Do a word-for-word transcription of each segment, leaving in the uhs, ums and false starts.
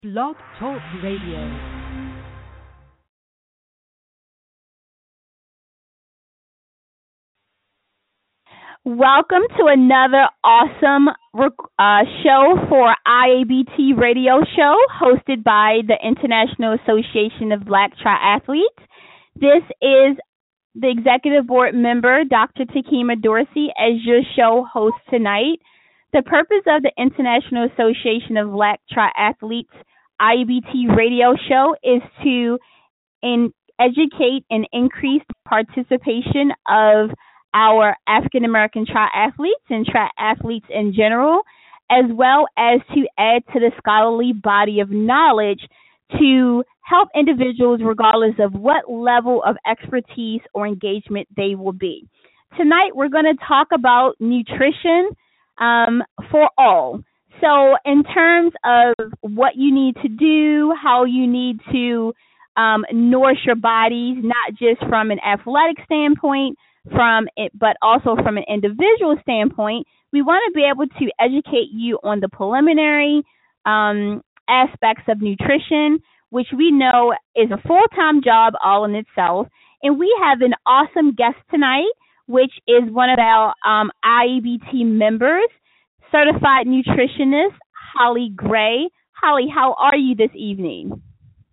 Blog Talk Radio. Welcome to another awesome uh, show for I A B T Radio Show, hosted by the International Association of Black Triathletes. This is the Executive Board member, Doctor Takima Dorsey, as your show host tonight. The purpose of the International Association of Black Triathletes I A B T Radio Show is to in, educate and increase the participation of our African American triathletes and triathletes in general, as well as to add to the scholarly body of knowledge to help individuals regardless of what level of expertise or engagement they will be. Tonight we're going to talk about nutrition um, for all. So in terms of what you need to do, how you need to um, nourish your bodies, not just from an athletic standpoint, from it, but also from an individual standpoint, we want to be able to educate you on the preliminary um, aspects of nutrition, which we know is a full-time job all in itself. And we have an awesome guest tonight, which is one of our um, I A B T members, certified nutritionist, Holly Gray. Holly, how are you this evening?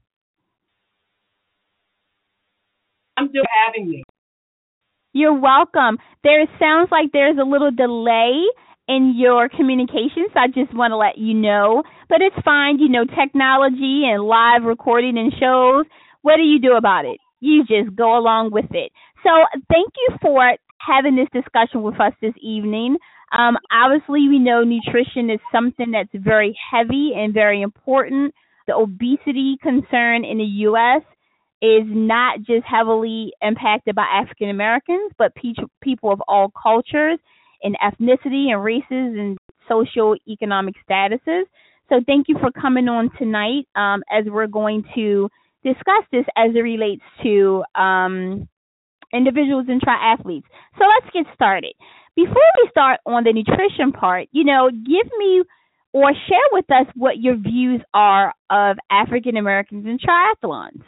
I'm still having me. You're welcome. There sounds like there's a little delay in your communication, so I just want to let you know. But it's fine, you know, technology and live recording and shows. What do you do about it? You just go along with it. So thank you for having this discussion with us this evening. Um, obviously, we know nutrition is something that's very heavy and very important. The obesity concern in the U S is not just heavily impacted by African Americans, but pe- people of all cultures and ethnicity and races and socioeconomic statuses. So thank you for coming on tonight um, as we're going to discuss this as it relates to um, individuals and triathletes. So let's get started. Before we start on the nutrition part, you know, give me or share with us what your views are of African Americans in triathlons.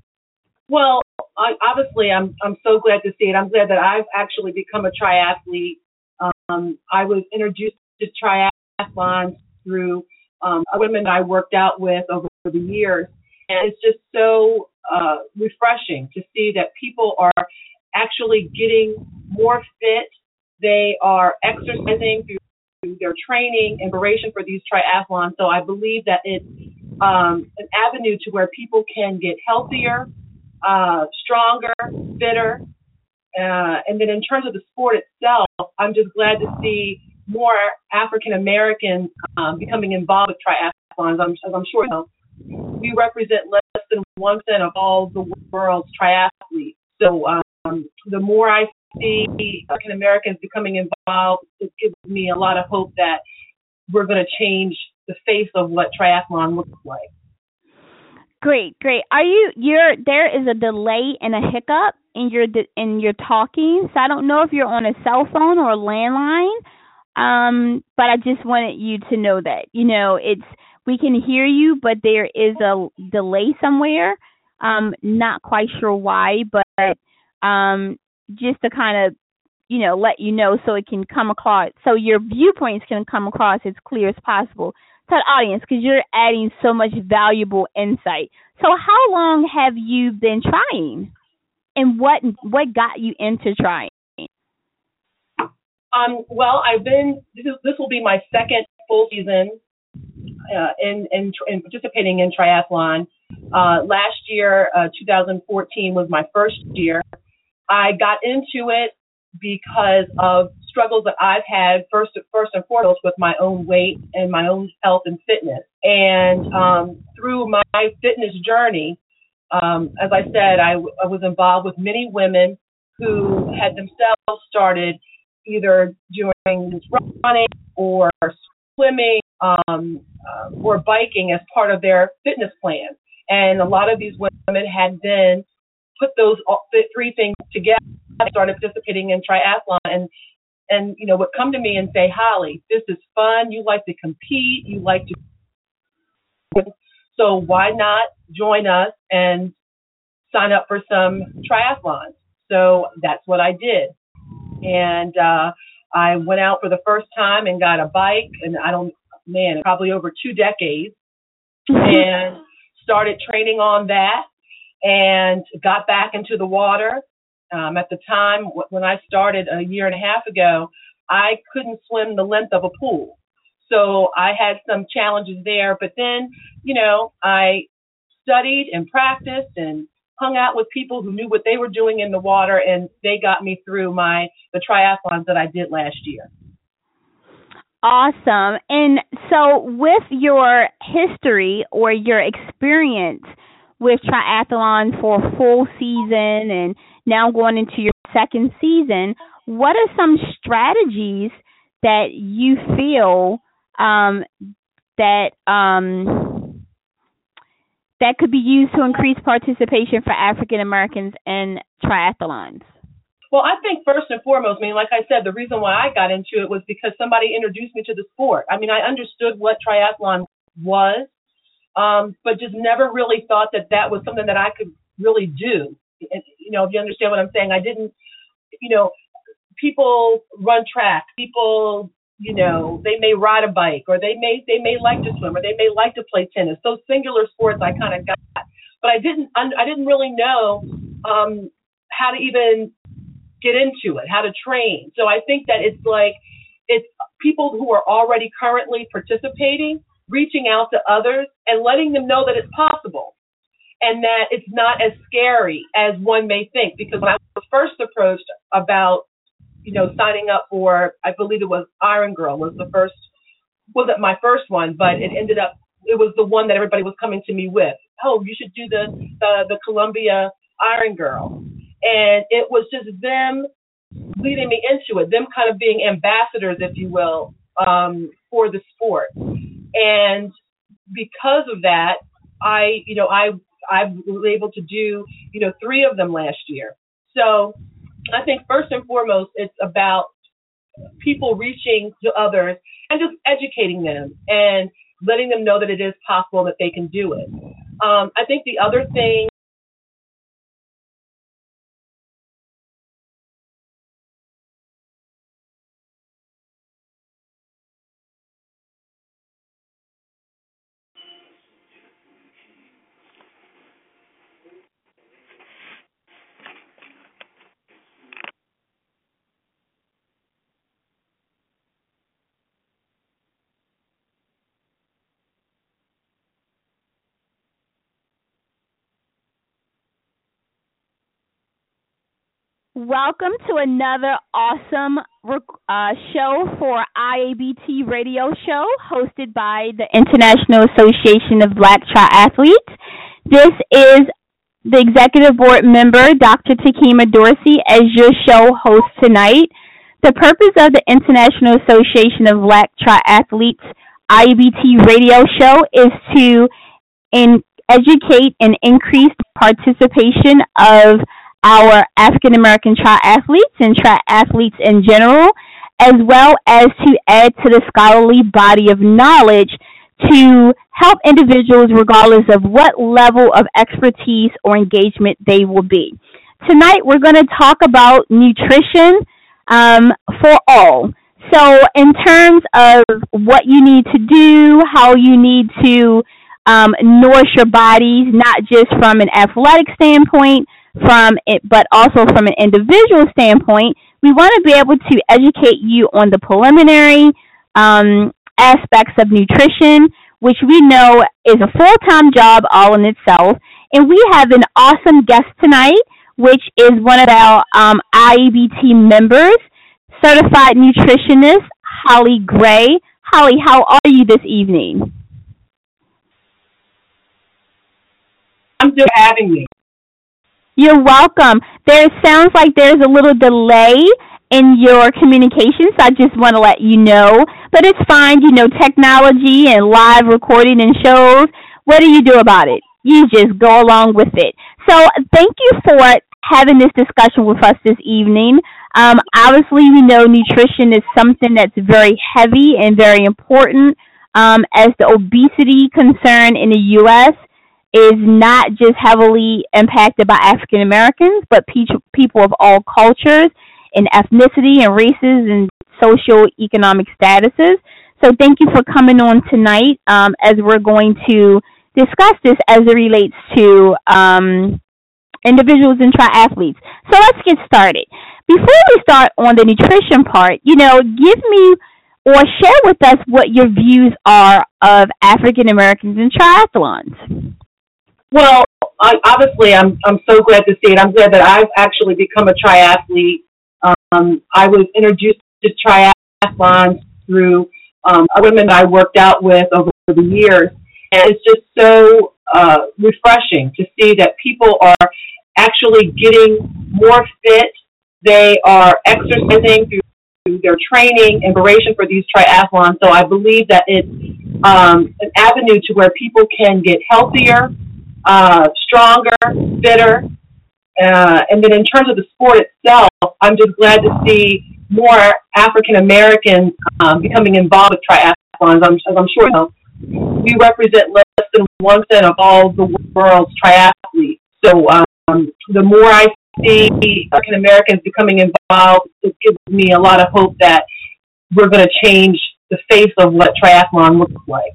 Well, I, obviously, I'm I'm so glad to see it. I'm glad that I've actually become a triathlete. Um, I was introduced to triathlons through um, women I worked out with over the years, and it's just so uh, refreshing to see that people are actually getting more fit. They are exercising through their training in preparation for these triathlons. So I believe that it's um, an avenue to where people can get healthier, uh, stronger, fitter. Uh, and then in terms of the sport itself, I'm just glad to see more African Americans um, becoming involved with triathlons. I'm, as I'm sure you know, we represent less than one percent of all the world's triathletes. So um, the more I see African Americans becoming involved, it gives me a lot of hope that we're going to change the face of what triathlon looks like. Great, great. Are you? You're there is a delay and a hiccup in your in your talking, so I don't know if you're on a cell phone or a landline. Um, but I just wanted you to know that you know it's we can hear you, but there is a delay somewhere. Um, not quite sure why, but um. just to kind of, you know, let you know so it can come across, so your viewpoints can come across as clear as possible to the audience, because you're adding so much valuable insight. So how long have you been trying, and what what got you into trying? Um, well, I've been, this, is, this will be my second full season uh, in, in, in participating in triathlon. Uh, last year, uh, two thousand fourteen was my first year. I got into it because of struggles that I've had first, first and foremost with my own weight and my own health and fitness. And um, through my fitness journey, um, as I said, I, w- I was involved with many women who had themselves started either doing running or swimming um, uh, or biking as part of their fitness plan. And a lot of these women had then put those three things together, started participating in triathlon, and and you know would come to me and say, Holly, this is fun. You like to compete. You like to So why not join us and sign up for some triathlons? So that's what I did. And uh, I went out for the first time and got a bike, and I don't, man, probably over two decades, and started training on that and got back into the water. Um, at the time, when I started a year and a half ago, I couldn't swim the length of a pool. So I had some challenges there. But then, you know, I studied and practiced and hung out with people who knew what they were doing in the water, and they got me through my the triathlons that I did last year. Awesome. And so with your history or your experience with triathlon for a full season and now going into your second season, what are some strategies that you feel um, that um, that could be used to increase participation for African Americans in triathlons? Well, I think first and foremost, I mean, like I said, the reason why I got into it was because somebody introduced me to the sport. I mean, I understood what triathlon was, um, but just never really thought that that was something that I could really do. And, you know, if you understand what I'm saying, I didn't, you know, people run track, people, you know, they may ride a bike, or they may they may like to swim, or they may like to play tennis. Those singular sports I kind of got, but I didn't I didn't really know um, how to even get into it, how to train. So I think that it's like it's people who are already currently participating, reaching out to others and letting them know that it's possible and that it's not as scary as one may think. Because when I was first approached about, you know, signing up for, I believe it was Iron Girl was the first, wasn't my first one, but it ended up, it was the one that everybody was coming to me with. Oh, you should do the, the, the Columbia Iron Girl. And it was just them leading me into it, them kind of being ambassadors, if you will, um, for the sport. And because of that, I, you know, I, I was able to do, you know, three of them last year. So I think first and foremost, it's about people reaching to others and just educating them and letting them know that it is possible, that they can do it. Um, I think the other thing Welcome to another awesome uh, show for I A B T Radio Show, hosted by the International Association of Black Triathletes. This is the Executive Board member, Doctor Takima Dorsey, as your show host tonight. The purpose of the International Association of Black Triathletes I A B T Radio Show is to in, educate and increase the participation of our African American triathletes and triathletes in general, as well as to add to the scholarly body of knowledge to help individuals regardless of what level of expertise or engagement they will be. Tonight we're going to talk about nutrition um, for all. So in terms of what you need to do, how you need to um, nourish your bodies, not just from an athletic standpoint, from it, but also from an individual standpoint, we want to be able to educate you on the preliminary um, aspects of nutrition, which we know is a full-time job all in itself. And we have an awesome guest tonight, which is one of our um, I A B T members, certified nutritionist, Holly Gray. Holly, how are you this evening? I'm just having me. You're welcome. There sounds like there's a little delay in your communication, so I just want to let you know. But it's fine, you know, technology and live recording and shows. What do you do about it? You just go along with it. So thank you for having this discussion with us this evening. Um, obviously, we know nutrition is something that's very heavy and very important um, as the obesity concern in the U S is not just heavily impacted by African Americans, but pe- people of all cultures and ethnicity and races and socioeconomic statuses. So thank you for coming on tonight um, as we're going to discuss this as it relates to um, individuals and triathletes. So let's get started. Before we start on the nutrition part, you know, give me or share with us what your views are of African Americans in triathlons. Well, I, obviously, I'm I'm so glad to see it. I'm glad that I've actually become a triathlete. Um, I was introduced to triathlons through um, women that I worked out with over the years, and it's just so uh, refreshing to see that people are actually getting more fit. They are exercising through their training and preparation for these triathlons. So I believe that it's um, an avenue to where people can get healthier, uh, stronger, fitter. Uh, and then in terms of the sport itself, I'm just glad to see more African Americans um, becoming involved with triathlons. I'm, as I'm sure you know, we represent less than one percent of all the world's triathletes. So um, the more I see African Americans becoming involved, it gives me a lot of hope that we're going to change the face of what triathlon looks like.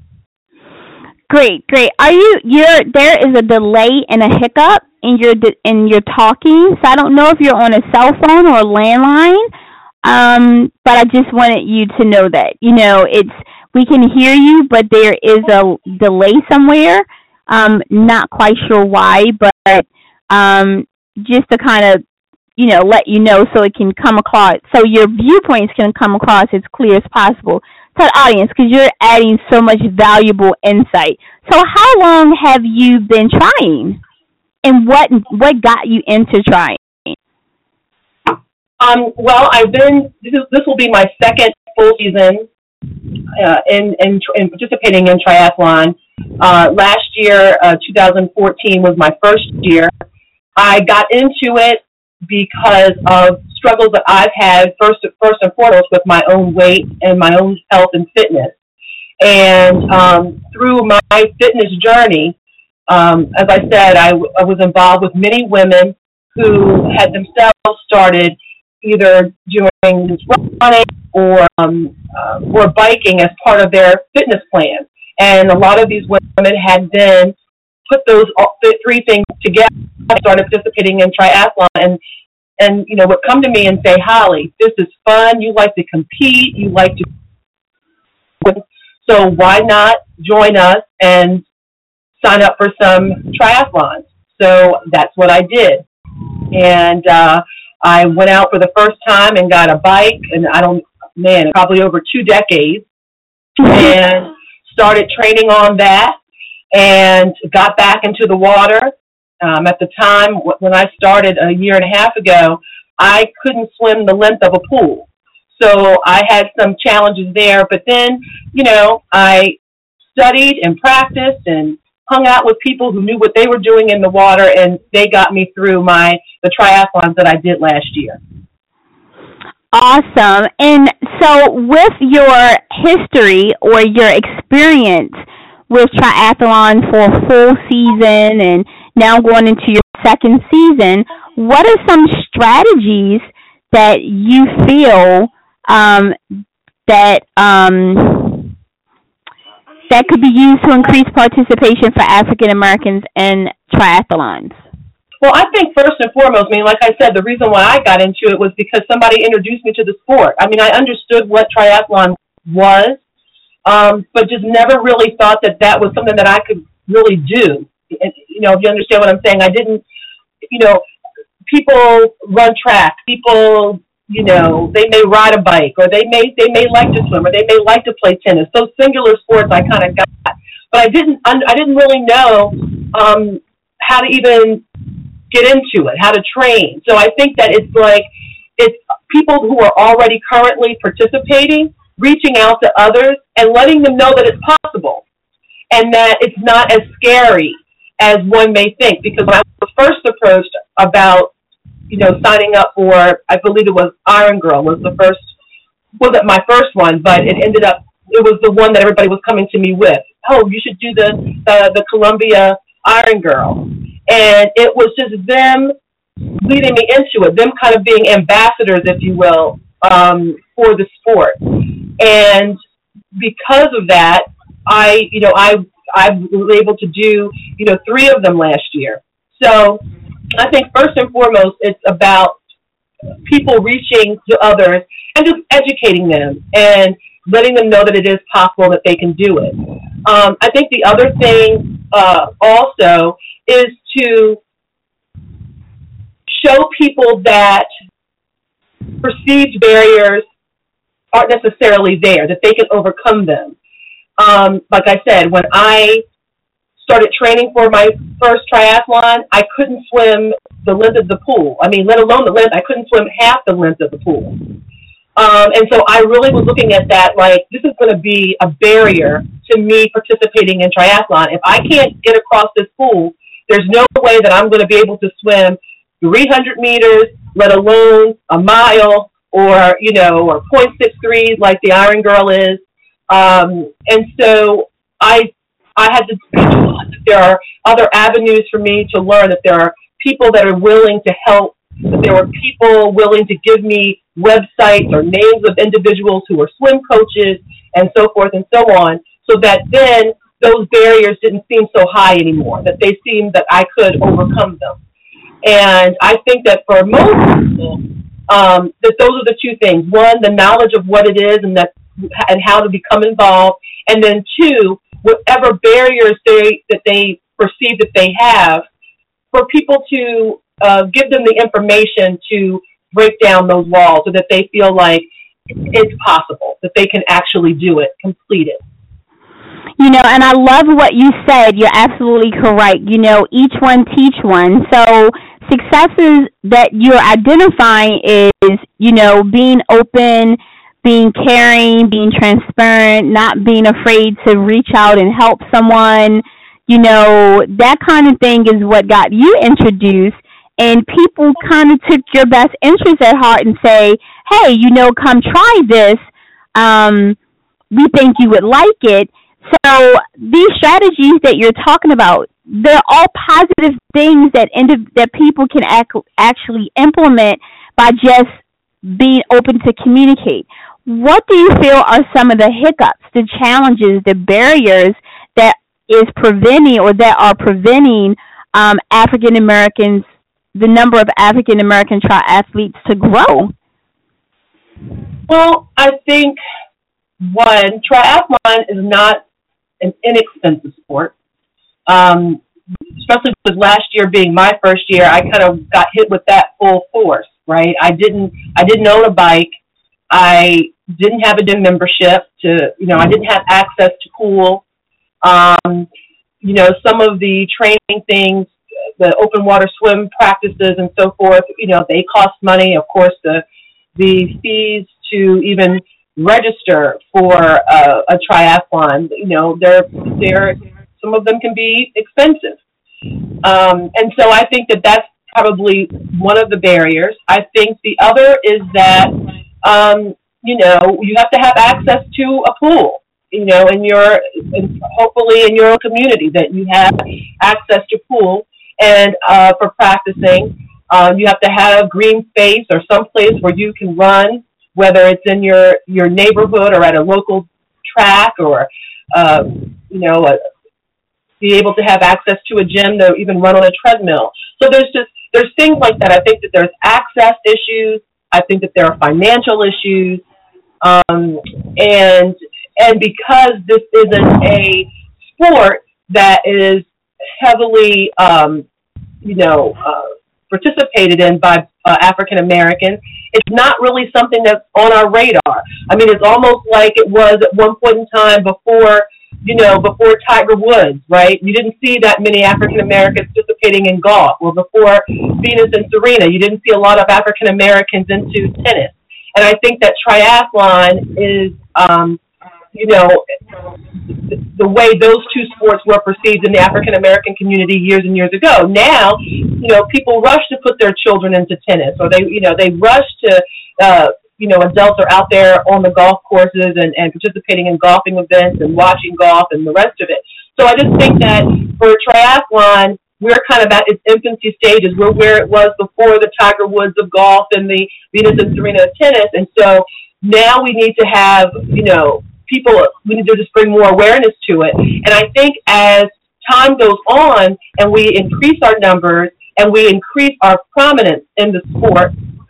Great, great. Are you? You're there is a delay and a hiccup in your in your talking, so I don't know if you're on a cell phone or a landline. Um, but I just wanted you to know that you know it's we can hear you, but there is a delay somewhere. Um, not quite sure why, but um. just to kind of, you know, let you know so it can come across, so your viewpoints can come across as clear as possible to the audience, because you're adding so much valuable insight. So how long have you been trying, and what what got you into trying? Um, well, I've been, this, is, this will be my second full season uh, in, in, in participating in triathlon. Uh, last year, uh, two thousand fourteen was my first year. I got into it because of struggles that I've had, first, first and foremost, with my own weight and my own health and fitness. And um, through my fitness journey, um, as I said, I, w- I was involved with many women who had themselves started either doing running or um, uh, or biking as part of their fitness plan. And a lot of these women had then put those three things together. I started participating in triathlon, and and you know would come to me and say, Holly, this is fun. You like to compete. You like to. So why not join us and sign up for some triathlons? So that's what I did, and uh, I went out for the first time and got a bike, and I don't, man, probably over two decades, and started training on that, and got back into the water. Um, at the time, when I started a year and a half ago, I couldn't swim the length of a pool. So I had some challenges there. But then, you know, I studied and practiced and hung out with people who knew what they were doing in the water, and they got me through my the triathlons that I did last year. Awesome. And so with your history or your experience with triathlon for a full season and now going into your second season, what are some strategies that you feel um, that um, that could be used to increase participation for African Americans in triathlons? Well, I think first and foremost, I mean, like I said, the reason why I got into it was because somebody introduced me to the sport. I mean, I understood what triathlon was, um, but just never really thought that that was something that I could really do. And, you know, if you understand what I'm saying, I didn't, you know, people run track, people, you know, they may ride a bike, or they may they may like to swim, or they may like to play tennis. Those singular sports I kind of got, but I didn't I didn't really know um, how to even get into it, how to train. So I think that it's like it's people who are already currently participating, reaching out to others and letting them know that it's possible and that it's not as scary as one may think. Because when I was first approached about, you know, signing up for, I believe it was Iron Girl was the first, wasn't my first one, but it ended up it was the one that everybody was coming to me with. Oh, you should do the the, the Columbia Iron Girl. And it was just them leading me into it, them kind of being ambassadors, if you will, um, for the sport. And because of that, I, you know, I, I was able to do, you know, three of them last year. So I think first and foremost, it's about people reaching to others and just educating them and letting them know that it is possible, that they can do it. Um, I think the other thing uh, also is to show people that perceived barriers aren't necessarily there, that they can overcome them. Um, like I said, when I started training for my first triathlon, I couldn't swim the length of the pool. I mean, let alone the length, I couldn't swim half the length of the pool. Um, and so I really was looking at that like, this is going to be a barrier to me participating in triathlon. If I can't get across this pool, there's no way that I'm going to be able to swim three hundred meters, let alone a mile, or, you know, or point six three like the Iron Girl is. Um, and so I I had to be taught that there are other avenues for me to learn, that there are people that are willing to help, that there were people willing to give me websites or names of individuals who were swim coaches and so forth and so on, so that then those barriers didn't seem so high anymore, that they seemed that I could overcome them. And I think that for most people, um, that those are the two things. One, the knowledge of what it is and that and how to become involved. And then two, whatever barriers they that they perceive that they have, for people to uh, give them the information to break down those walls so that they feel like it's possible, that they can actually do it, complete it. You know, and I love what you said. You're absolutely correct. You know, each one teach one. So successes that you're identifying is, you know, being open, being caring, being transparent, not being afraid to reach out and help someone. You know, that kind of thing is what got you introduced. And people kind of took your best interest at heart and say, hey, you know, come try this. Um, we think you would like it. So these strategies that you're talking about, they're all positive things that end that people can ac- actually implement by just being open to communicate. What do you feel are some of the hiccups, the challenges, the barriers that is preventing or that are preventing um, African Americans, the number of African American triathletes to grow? Well, I think, one, triathlon is not an inexpensive sport. Um, especially with last year being my first year, I kind of got hit with that full force, right? I didn't, I didn't own a bike. I didn't have a gym membership to, you know, I didn't have access to pool. Um, you know, some of the training things, the open water swim practices and so forth, you know, they cost money. Of course, the, the fees to even register for a, a triathlon, you know, they're, they're, some of them can be expensive. Um, and so I think that that's probably one of the barriers. I think the other is that, um, you know, you have to have access to a pool, you know, in your, in, hopefully in your community, that you have access to pool. And uh, for practicing, uh, you have to have green space or some place where you can run, whether it's in your, your neighborhood or at a local track, or, uh, you know, a, be able to have access to a gym to even run on a treadmill. So there's just, there's things like that. I think that there's access issues. I think that there are financial issues. Um, and, and because this isn't a sport that is heavily, um, you know, uh, participated in by uh, African Americans, it's not really something that's on our radar. I mean, it's almost like it was at one point in time before, you know, before Tiger Woods, right? You didn't see that many African Americans participating in golf. Or before Venus and Serena, you didn't see a lot of African Americans into tennis. And I think that triathlon is, um, you know, the way those two sports were perceived in the African American community years and years ago. Now, you know, people rush to put their children into tennis, or they, you know, they rush to, uh, you know, adults are out there on the golf courses and, and participating in golfing events and watching golf and the rest of it. So I just think that for triathlon, we're kind of at its infancy stages. We're where it was before the Tiger Woods of golf and the Venus and Serena of tennis. And so now we need to have, you know, people, we need to just bring more awareness to it. And I think as time goes on and we increase our numbers and we increase our prominence in the sport,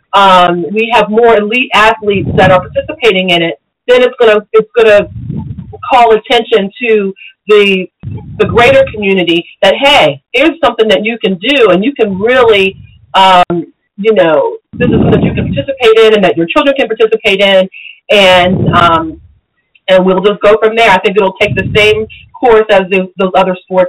um, we have more elite athletes that are participating in it, then it's going to, it's going to call attention to the the greater community that, hey, here's something that you can do and you can really, um, you know, this is something you can participate in and that your children can participate in, and um, and we'll just go from there. I think it'll take the same course as those, those other sports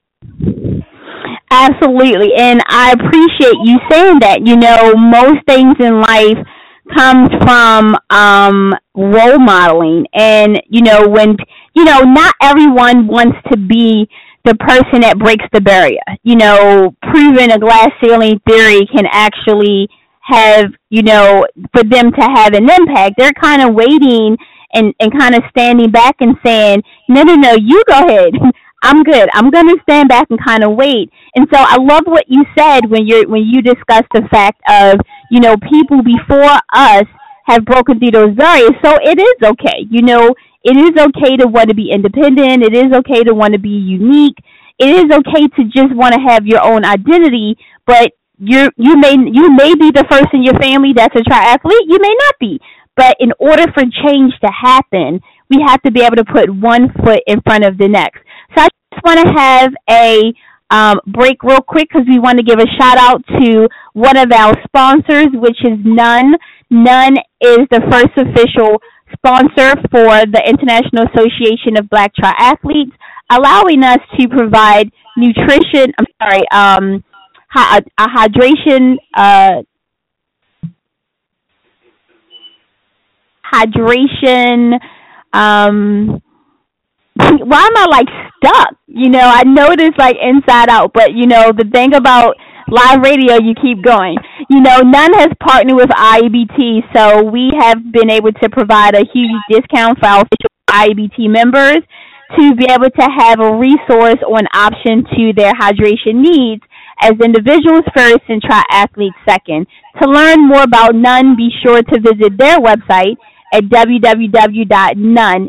have. Absolutely, and I appreciate you saying that. You know, most things in life comes from um, role modeling, and you know when you know not everyone wants to be the person that breaks the barrier. You know, proving a glass ceiling theory can actually have, you know, for them to have an impact. They're kind of waiting and, and kind of standing back and saying, no, no, no, you go ahead. I'm good. I'm going to stand back and kind of wait. And so I love what you said when you when you discussed the fact of, you know, people before us have broken through those barriers. So it is okay. You know, it is okay to want to be independent. It is okay to want to be unique. It is okay to just want to have your own identity, but you you may you may be the first in your family that's a triathlete. You may not be. But in order for change to happen, we have to be able to put one foot in front of the next. So I just want to have a um, break real quick because we want to give a shout out to one of our sponsors, which is None. None is the first official sponsor for the International Association of Black Triathletes, allowing us to provide nutrition, I'm sorry, um, a, a hydration, uh, hydration, um, why am I like stuck? You know, I know this like inside out, but you know, the thing about live radio, you keep going. You know, None has partnered with I A B T, so we have been able to provide a huge discount for our official I A B T members to be able to have a resource or an option to their hydration needs as individuals first and triathletes second. To learn more about None, be sure to visit their website at w w w dot none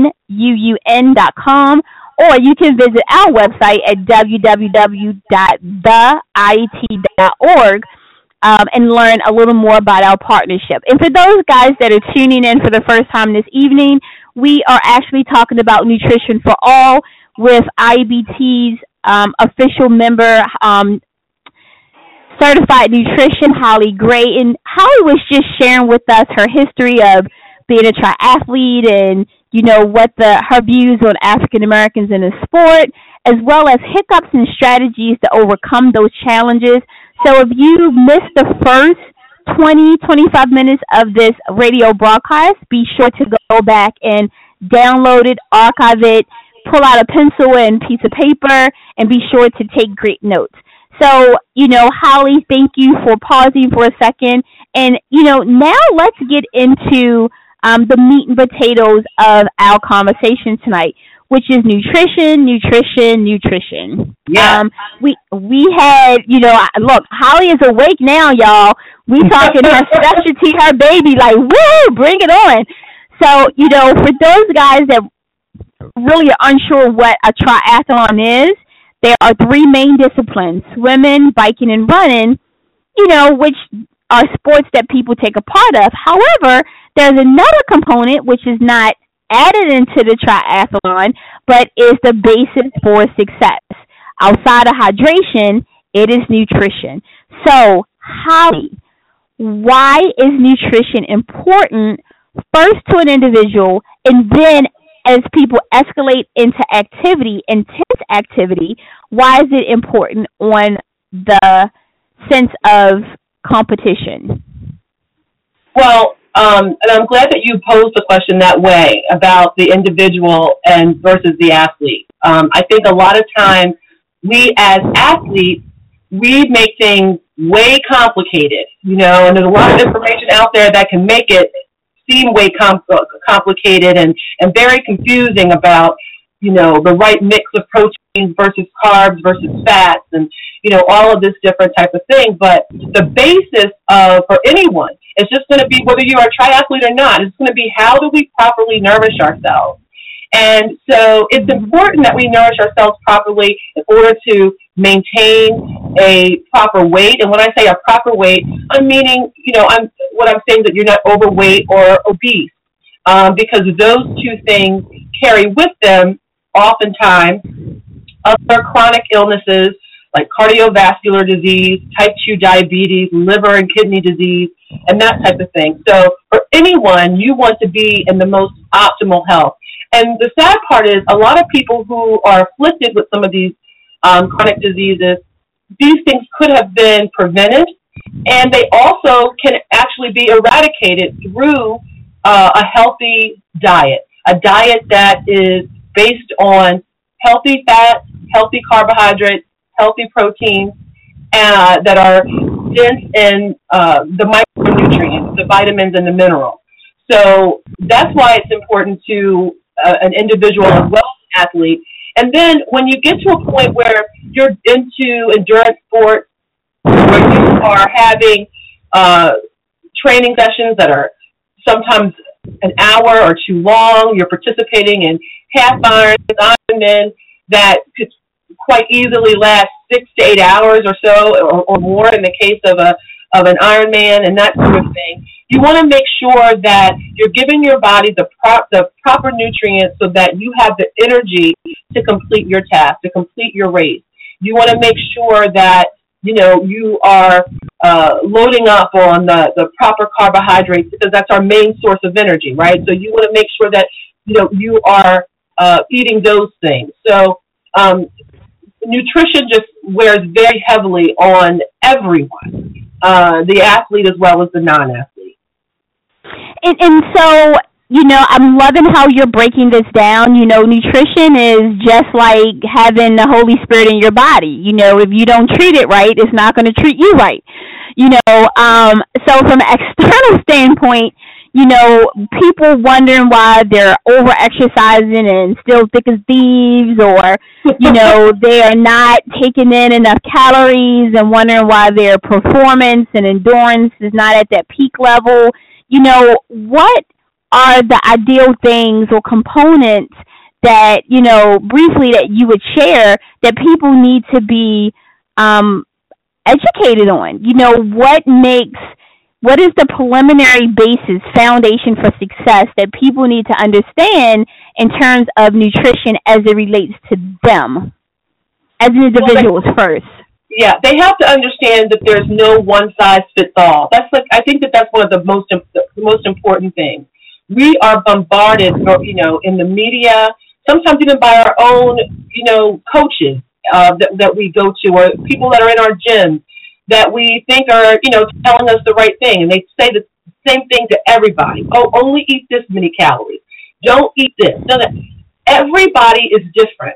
dot com, or you can visit our website at w w w dot the i a t dot org um, and learn a little more about our partnership. And for those guys that are tuning in for the first time this evening, we are actually talking about Nutrition for All with I A B T's um, official member, um, certified nutrition, Holly Gray. And Holly was just sharing with us her history of being a triathlete and, you know, what the her views on African Americans in the sport, as well as hiccups and strategies to overcome those challenges. So if you missed the first twenty, twenty-five minutes of this radio broadcast, be sure to go back and download it, archive it, pull out a pencil and piece of paper, and be sure to take great notes. So, you know, Holly, thank you for pausing for a second. And, you know, now let's get into Um, the meat and potatoes of our conversation tonight, which is nutrition, nutrition, nutrition. Yeah. Um, we we had, you know, look, Holly is awake now, y'all. We talking her specialty, her baby, like, woo, bring it on. So, you know, for those guys that really are unsure what a triathlon is, there are three main disciplines: swimming, biking, and running, you know, which are sports that people take a part of. However, there's another component which is not added into the triathlon, but is the basis for success. Outside of hydration, it is nutrition. So, Holly, why is nutrition important first to an individual, and then as people escalate into activity, intense activity, why is it important on the sense of competition? Well, um, and I'm glad that you posed the question that way about the individual and versus the athlete. Um, I think a lot of times we as athletes, we make things way complicated, you know, and there's a lot of information out there that can make it seem way com- complicated and, and very confusing about, you know, the right mix of proteins versus carbs versus fats and, you know, all of this different type of thing. But the basis of, for anyone, is just going to be, whether you are a triathlete or not, it's going to be how do we properly nourish ourselves. And so it's important that we nourish ourselves properly in order to maintain a proper weight. And when I say a proper weight, I'm meaning, you know, I'm what I'm saying is that you're not overweight or obese, um, because those two things carry with them oftentimes other chronic illnesses like cardiovascular disease, type two diabetes, liver and kidney disease, and that type of thing. So for anyone, you want to be in the most optimal health. And the sad part is a lot of people who are afflicted with some of these um, chronic diseases, these things could have been prevented, and they also can actually be eradicated through uh, a healthy diet, a diet that is based on healthy fats, healthy carbohydrates, healthy proteins uh, that are dense in uh, the micronutrients, the vitamins, and the minerals. So that's why it's important to uh, an individual as well as an athlete. And then when you get to a point where you're into endurance sports, where you are having uh, training sessions that are sometimes an hour or too long, you're participating in half irons, Ironman that could quite easily last six to eight hours or so, or, or more in the case of a of an Ironman and that sort of thing. You want to make sure that you're giving your body the prop the proper nutrients so that you have the energy to complete your task, to complete your race. You want to make sure that you know you are uh, loading up on the, the proper carbohydrates, because that's our main source of energy, right? So you want to make sure that you know you are uh, eating those things. So um, nutrition just wears very heavily on everyone, uh, the athlete as well as the non-athlete. And, and so, you know, I'm loving how you're breaking this down. You know, nutrition is just like having the Holy Spirit in your body. You know, if you don't treat it right, it's not going to treat you right. You know, um, so from an external standpoint, you know, people wondering why they're over-exercising and still thick as thieves, or, you know, they are not taking in enough calories and wondering why their performance and endurance is not at that peak level. You know, what are the ideal things or components that, you know, briefly that you would share that people need to be um, educated on? You know, what makes... What is the preliminary basis, foundation for success that people need to understand in terms of nutrition as it relates to them as individuals well, they, first? Yeah, they have to understand that there's no one size fits all. That's like I think that that's one of the most the most important things. We are bombarded, you know, in the media, sometimes even by our own, you know, coaches uh, that that we go to, or people that are in our gyms, that we think are, you know, telling us the right thing. And they say the same thing to everybody. Oh, only eat this many calories. Don't eat this. No, that. Everybody is different.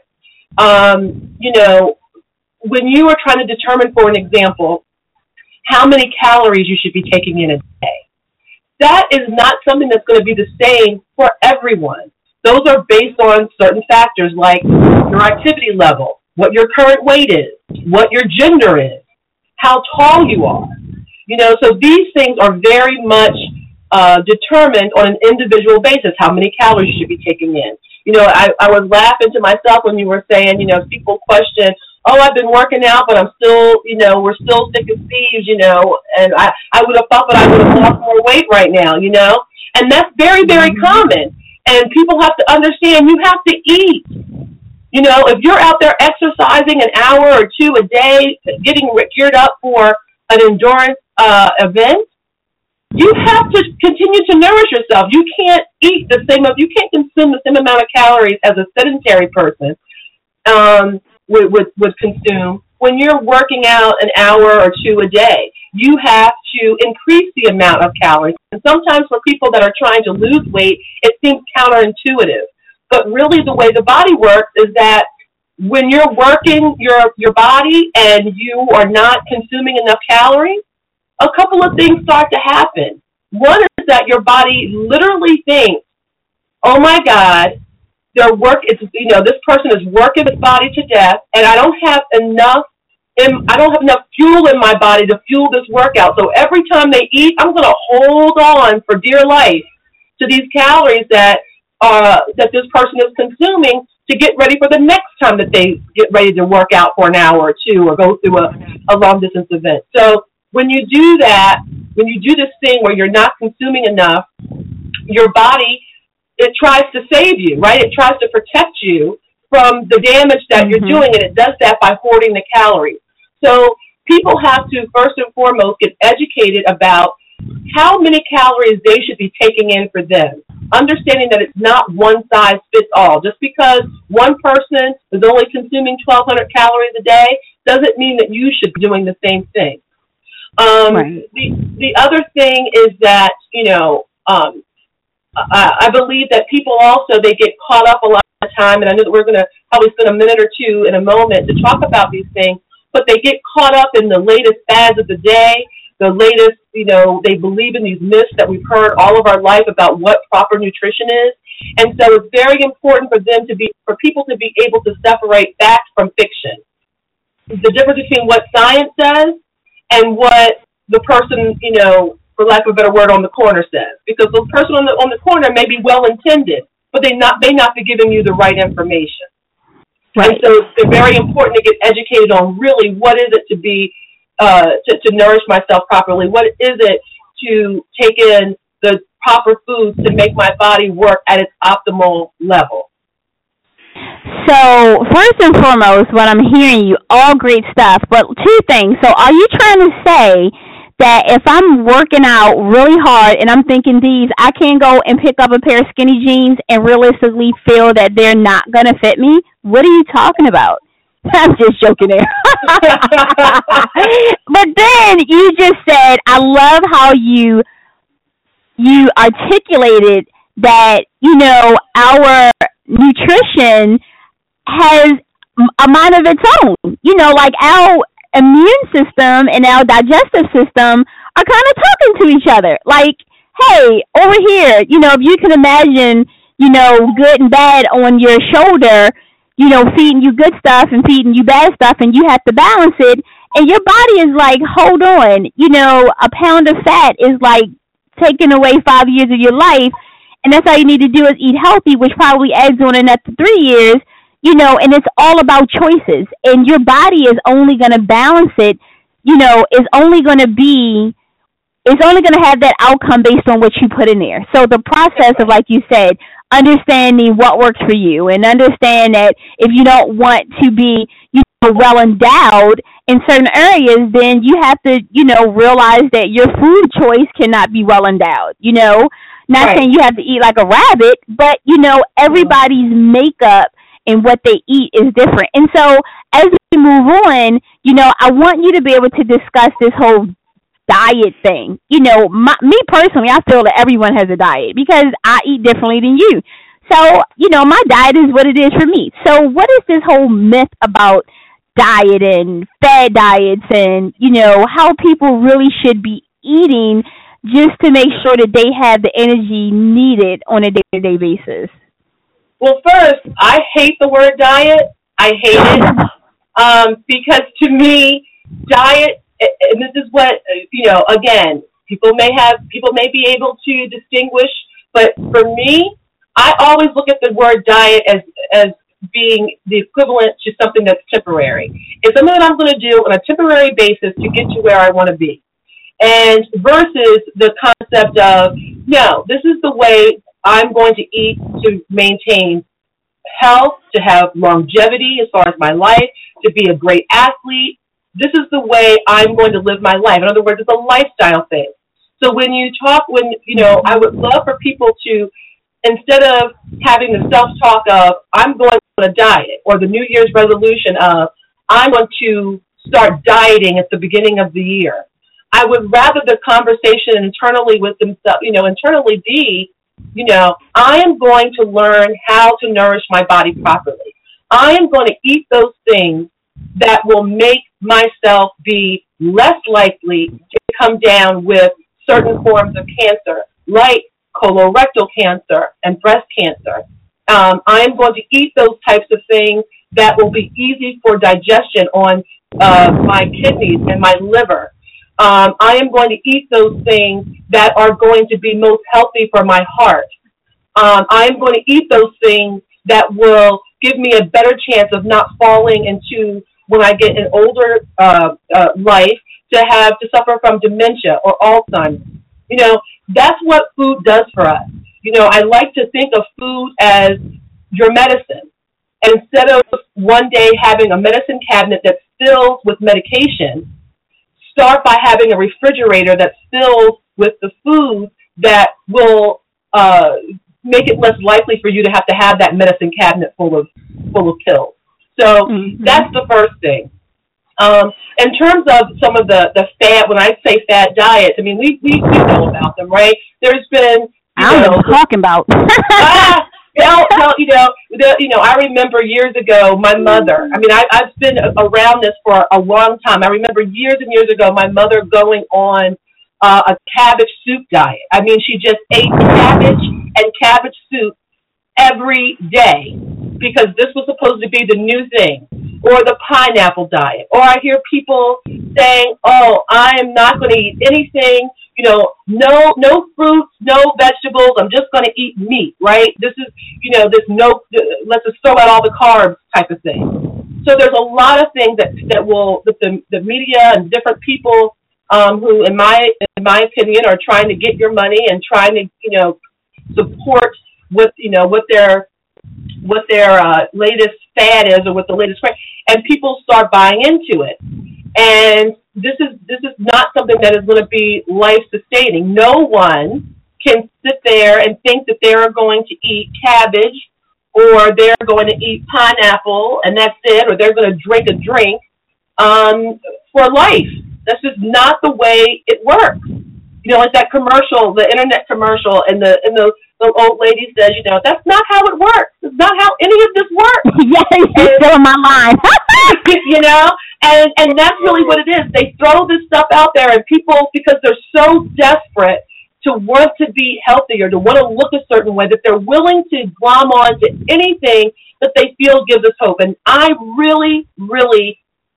Um, you know, when you are trying to determine, for an example, how many calories you should be taking in a day, that is not something that's going to be the same for everyone. Those are based on certain factors like your activity level, what your current weight is, what your gender is, how tall you are. You know, so these things are very much uh, determined on an individual basis, how many calories you should be taking in. You know, I, I was laughing to myself when you were saying, you know, people question, oh, I've been working out, but I'm still, you know, we're still thick as thieves, you know, and I, I would have thought that I would have lost more weight right now, you know, and that's very, very common. And people have to understand you have to eat. You know, if you're out there exercising an hour or two a day, getting geared up for an endurance uh, event, you have to continue to nourish yourself. You can't eat the same, you can't consume the same amount of calories as a sedentary person um, would, would, would consume when you're working out an hour or two a day. You have to increase the amount of calories. And sometimes for people that are trying to lose weight, it seems counterintuitive. But really the way the body works is that when you're working your your body and you are not consuming enough calories, a couple of things start to happen. One is that your body literally thinks, oh my God, their work is, you know, this person is working his body to death, and I don't have enough, in, I don't have enough fuel in my body to fuel this workout. So every time they eat, I'm going to hold on for dear life to these calories that uh, that this person is consuming to get ready for the next time that they get ready to work out for an hour or two or go through a, a long distance event. So when you do that, when you do this thing where you're not consuming enough, your body, it tries to save you, right? It tries to protect you from the damage that mm-hmm. you're doing, and it does that by hoarding the calories. So people have to, first and foremost, get educated about how many calories they should be taking in for them, understanding that it's not one size fits all. Just because one person is only consuming twelve hundred calories a day doesn't mean that you should be doing the same thing. Um, right. The the other thing is that, you know, um, I, I believe that people also, they get caught up a lot of time, and I know that we're going to probably spend a minute or two in a moment to talk about these things, but they get caught up in the latest fads of the day, the latest, you know, they believe in these myths that we've heard all of our life about what proper nutrition is. And so it's very important for them to be, for people to be able to separate fact from fiction. The difference between what science says and what the person, you know, for lack of a better word, on the corner says. Because the person on the on the corner may be well-intended, but they not may not be giving you the right information. Right. And so it's very important to get educated on really what is it to be, uh, to, to nourish myself properly. What is it to take in the proper foods to make my body work at its optimal level? So first and foremost, what I'm hearing you, all great stuff, but two things. So are you trying to say that if I'm working out really hard and I'm thinking these, I can go and pick up a pair of skinny jeans and realistically feel that they're not going to fit me? What are you talking about? I'm just joking there. But then you just said, I love how you you articulated that, you know, our nutrition has a mind of its own. You know, like our immune system and our digestive system are kind of talking to each other. Like, hey, over here, you know, if you can imagine, you know, good and bad on your shoulder, you know, feeding you good stuff and feeding you bad stuff, and you have to balance it. And your body is like, hold on, you know, a pound of fat is like taking away five years of your life. And that's all you need to do is eat healthy, which probably adds on another three years. You know, and it's all about choices, and your body is only going to balance it, you know, is only going to be, it's only going to have that outcome based on what you put in there. So the process of, like you said, understanding what works for you, and understand that if you don't want to be, you know, well endowed in certain areas, then you have to, you know, realize that your food choice cannot be well endowed, you know, not right. saying you have to eat like a rabbit, but, you know, everybody's makeup and what they eat is different. And so as we move on, you know, I want you to be able to discuss this whole diet thing. You know, my, me personally, I feel that everyone has a diet because I eat differently than you. So, you know, my diet is what it is for me. So what is this whole myth about diet and fad diets and, you know, how people really should be eating just to make sure that they have the energy needed on a day-to-day basis? Well, first, I hate the word diet. I hate it um, because to me, diet, and this is what, you know, again, people may have, people may be able to distinguish, but for me, I always look at the word diet as, as being the equivalent to something that's temporary. It's something that I'm going to do on a temporary basis to get to where I want to be. And versus the concept of, no, this is the way I'm going to eat to maintain health, to have longevity as far as my life, to be a great athlete. This is the way I'm going to live my life. In other words, it's a lifestyle thing. So when you talk, when, you know, I would love for people to, instead of having the self-talk of, I'm going on a diet, or the New Year's resolution of, I'm going to start dieting at the beginning of the year, I would rather the conversation internally with themselves, you know, internally be, you know, I am going to learn how to nourish my body properly. I am going to eat those things that will make myself be less likely to come down with certain forms of cancer, like colorectal cancer and breast cancer. Um, I am going to eat those types of things that will be easy for digestion on uh, my kidneys and my liver. Um, I am going to eat those things that are going to be most healthy for my heart. Um, I am going to eat those things that will give me a better chance of not falling into, when I get an older uh, uh, life, to have to suffer from dementia or Alzheimer's. You know, that's what food does for us. You know, I like to think of food as your medicine. And instead of one day having a medicine cabinet that's filled with medication, start by having a refrigerator that's filled with the food that will uh, make it less likely for you to have to have that medicine cabinet full of full of pills. So mm-hmm. that's the first thing. Um, in terms of some of the, the fad, when I say fad diets, I mean, we, we, we know about them, right? There's been, you I don't know, know what you're talking about. ah, you know, you know, the, you know, I remember years ago, my mother, I mean, I, I've been around this for a long time. I remember years and years ago, my mother going on uh, a cabbage soup diet. I mean, she just ate cabbage and cabbage soup every day because this was supposed to be the new thing. Or the pineapple diet. Or I hear people saying, oh, I am not going to eat anything, you know, no no fruits, no vegetables, I'm just going to eat meat, right? This is, you know, this no, let's just throw out all the carbs type of thing. So there's a lot of things that, that will, that the, the media and different people um, who, in my in my opinion, are trying to get your money and trying to, you know, support with, you know, what their what their uh, latest fad is or what the latest craze, and people start buying into it. And this is this is not something that is going to be life sustaining. No one can sit there and think that they're going to eat cabbage or they're going to eat pineapple and that's it, or they're going to drink a drink um, for life. That's just not the way it works. You know, like that commercial, the internet commercial, and the and the, the old lady says, you know, that's not how it works. It's not how any of this works. Yes, you're still in my line. You know, and and that's really what it is. They throw this stuff out there, and people, because they're so desperate to want to be healthy or to want to look a certain way, that they're willing to glom on to anything that they feel gives us hope. And I really, really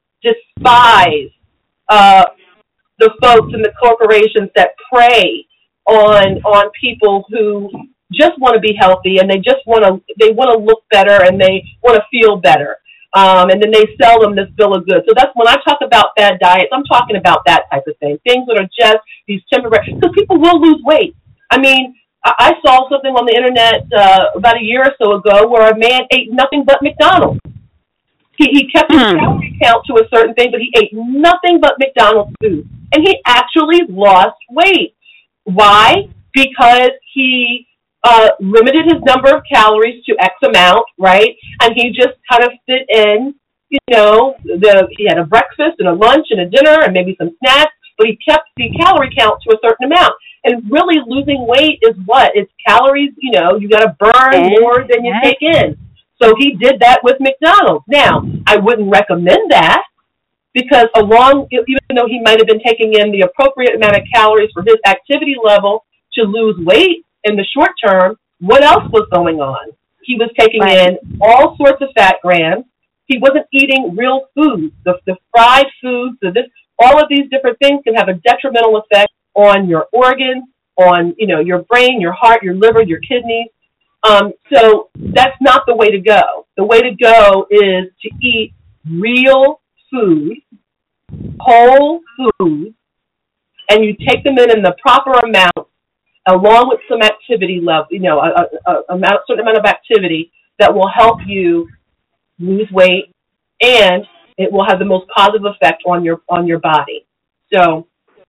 despise uh, the folks and the corporations that prey on on people who just want to be healthy and they just want to they want to look better and they want to feel better, um, and then they sell them this bill of goods. So that's when I talk about fad diets. I'm talking about that type of thing, things that are just these temporary, because people will lose weight. I mean, I, I saw something on the internet uh, about a year or so ago where a man ate nothing but McDonald's. He, he kept his Hmm. calorie count to a certain thing, but he ate nothing but McDonald's food. And he actually lost weight. Why? Because he uh, limited his number of calories to X amount, right? And he just kind of fit in, you know, the he had a breakfast and a lunch and a dinner and maybe some snacks, but he kept the calorie count to a certain amount. And really losing weight is what? It's calories, you know, you got to burn more than you take in. So he did that with McDonald's. Now, I wouldn't recommend that because along, even though he might have been taking in the appropriate amount of calories for his activity level to lose weight in the short term, what else was going on? He was taking Right. in all sorts of fat grams. He wasn't eating real food. The, the fried foods, the this, all of these different things can have a detrimental effect on your organs, on, you know, your brain, your heart, your liver, your kidneys. Um, so that's not the way to go. The way to go is to eat real food, whole food, and you take them in in the proper amount, along with some activity level, you know, a, a, a amount, certain amount of activity that will help you lose weight, and it will have the most positive effect on your on your body. So.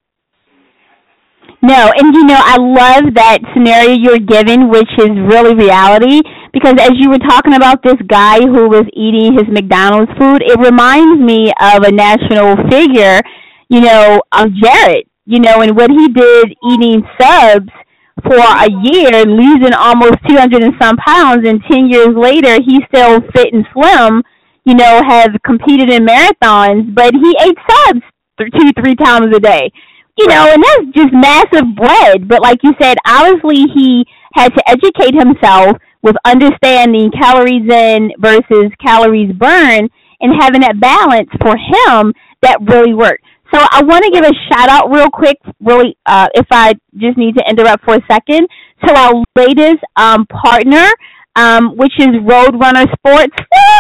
No, and you know, I love that scenario you're given, which is really reality, because as you were talking about this guy who was eating his McDonald's food, it reminds me of a national figure, you know, of Jared, you know, and what he did eating subs for a year, losing almost two hundred and some pounds, and ten years later, he's still fit and slim, you know, has competed in marathons, but he ate subs two, three times a day. you know, and that's just massive bread. But like you said, obviously he had to educate himself with understanding calories in versus calories burned and having that balance for him that really worked. So I want to give a shout out real quick, really, uh, if I just need to interrupt for a second, to our latest um, partner, um, which is Roadrunner Sports.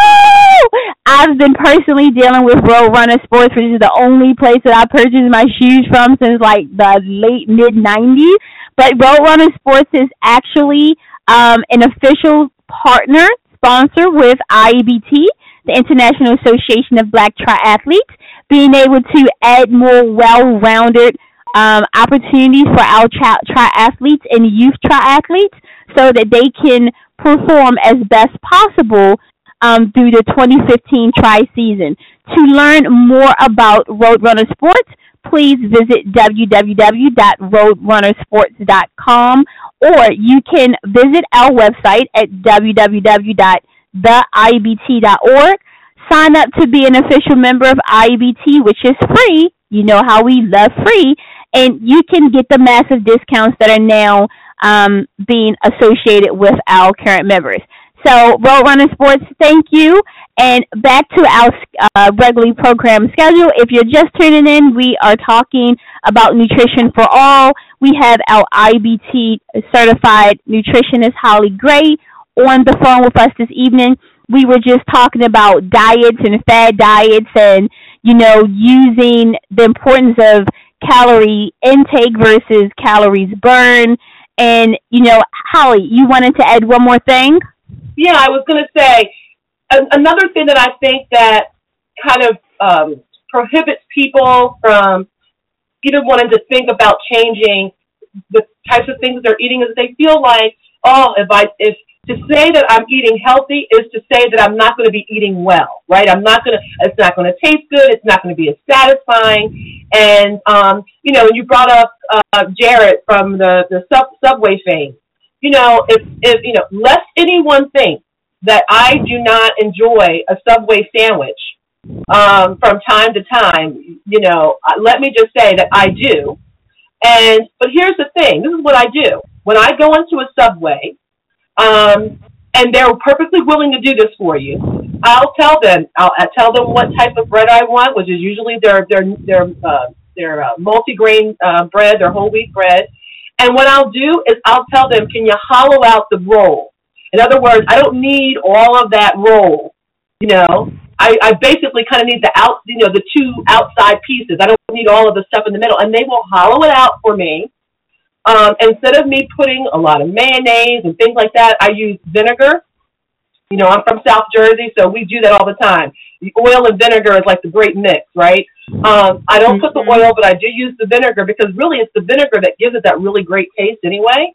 Woo! I've been personally dealing with Roadrunner Sports, which is the only place that I purchased my shoes from since like the late mid nineties. But Roadrunner Sports is actually um, an official partner sponsor with I A B T, the International Association of Black Triathletes, being able to add more well-rounded um, opportunities for our tri- triathletes and youth triathletes so that they can perform as best possible um, through the twenty fifteen tri-season. To learn more about Roadrunner Sports, please visit w w w dot roadrunner sports dot com, or you can visit our website at w w w dot the i a b t dot org. Sign up to be an official member of I A B T, which is free. You know how we love free. And you can get the massive discounts that are now um, being associated with our current members. So, Roadrunner Sports, thank you. And back to our uh, regularly programmed schedule. If you're just tuning in, we are talking about nutrition for all. We have our I A B T certified nutritionist, Holly Gray, on the phone with us this evening. We were just talking about diets and fad diets and, you know, using the importance of calorie intake versus calories burned. And, you know, Holly, you wanted to add one more thing? Yeah, I was going to say, a- another thing that I think that kind of um, prohibits people from even wanting to think about changing the types of things they're eating is they feel like, oh, if I, if, to say that I'm eating healthy is to say that I'm not going to be eating well, right? I'm not going to, it's not going to taste good. It's not going to be as satisfying. And, um, you know, you brought up uh, Jared from the, the sub, Subway fame. You know, if, if, you know, lest anyone think that I do not enjoy a Subway sandwich um, from time to time, you know, let me just say that I do. And, but here's the thing. This is what I do. When I go into a Subway, Um, and they're perfectly willing to do this for you, I'll tell them, I'll, I'll tell them what type of bread I want, which is usually their, their, their, uh, their uh, multi-grain uh, bread, their whole wheat bread. And what I'll do is I'll tell them, can you hollow out the roll? In other words, I don't need all of that roll. You know, I, I basically kind of need the out, you know, the two outside pieces. I don't need all of the stuff in the middle, and they will hollow it out for me. Um, instead of me putting a lot of mayonnaise and things like that, I use vinegar. You know, I'm from South Jersey, so we do that all the time. The oil and vinegar is like the great mix, right? Um, I don't put the oil, but I do use the vinegar because really it's the vinegar that gives it that really great taste anyway.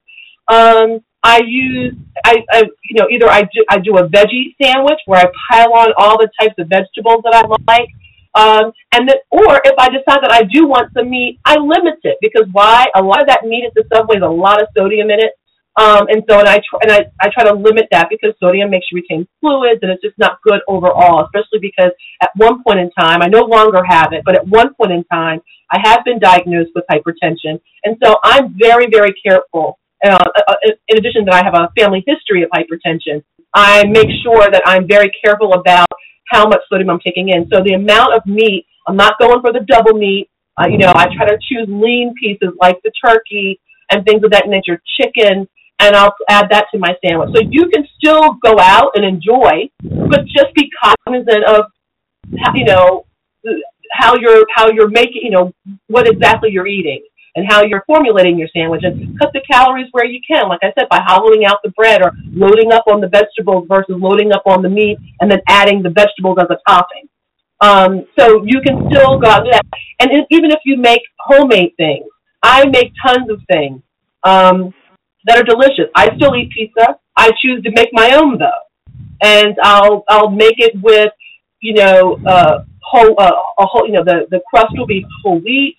Um, I use, I, I, you know, either I do, I do a veggie sandwich where I pile on all the types of vegetables that I like. Um, and then, or if I decide that I do want some meat, I limit it because why? A lot of that meat at the Subway is a lot of sodium in it. Um, and so, and I, tr- and I, I try to limit that because sodium makes you retain fluids and it's just not good overall, especially because at one point in time, I no longer have it, but at one point in time, I have been diagnosed with hypertension. And so I'm very, very careful. Uh, in addition that I have a family history of hypertension, I make sure that I'm very careful about how much sodium I'm taking in. So the amount of meat, I'm not going for the double meat. Uh, you know, I try to choose lean pieces like the turkey and things of that nature, chicken, and I'll add that to my sandwich. So you can still go out and enjoy, but just be cognizant of, how, you know, how you're how you're making, you know, what exactly you're eating and how you're formulating your sandwich, and cut the calories where you can, like I said, by hollowing out the bread or loading up on the vegetables versus loading up on the meat and then adding the vegetables as a topping. Um, so you can still go out and do that. And even if you make homemade things, I make tons of things um, that are delicious. I still eat pizza. I choose to make my own, though. And I'll I'll make it with, you know, uh, whole, uh, a whole, you know, the, the crust will be whole wheat.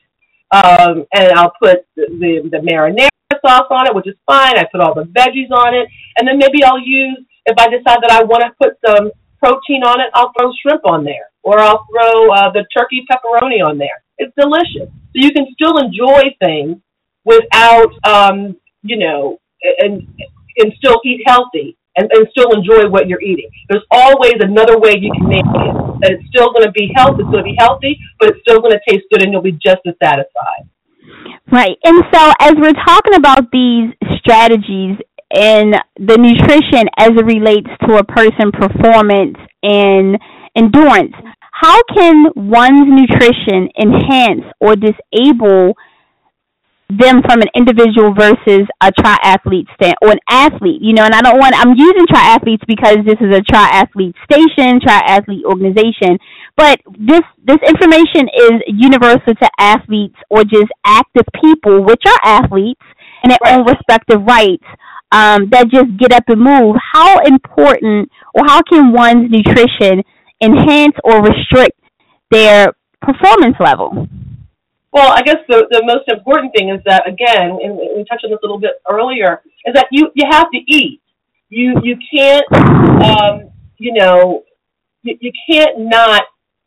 Um, and I'll put the, the, the marinara sauce on it, which is fine. I put all the veggies on it. And then maybe I'll use, if I decide that I want to put some protein on it, I'll throw shrimp on there. Or I'll throw uh, the turkey pepperoni on there. It's delicious. So you can still enjoy things without, um, you know, and and still eat healthy and, and still enjoy what you're eating. There's always another way you can make it. That it's still going to be healthy, it's going to be healthy, but it's still going to taste good and you'll be just as satisfied. Right. And so as we're talking about these strategies and the nutrition as it relates to a person's performance and endurance, how can one's nutrition enhance or disable them from an individual versus a triathlete stand or an athlete? You know, and I don't want, I'm using triathletes because this is a triathlete station, triathlete organization, but this, this information is universal to athletes or just active people, which are athletes in their right. own respective rights, um, that just get up and move. How important or how can one's nutrition enhance or restrict their performance level? Well, I guess the, the most important thing is that, again, and we touched on this a little bit earlier, is that you, you have to eat. You you can't, um, you know, you, you can't not